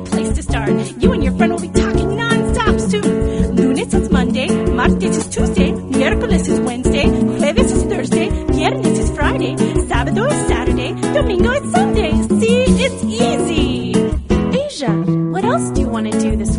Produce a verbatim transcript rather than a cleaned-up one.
great place to start. You and your friend will be talking non-stop soon. Lunes is Monday, martes is Tuesday, miércoles is Wednesday, jueves is Thursday, viernes is Friday, sábado is Saturday, domingo is Sunday. See, it's easy. Asia, what else do you want to do this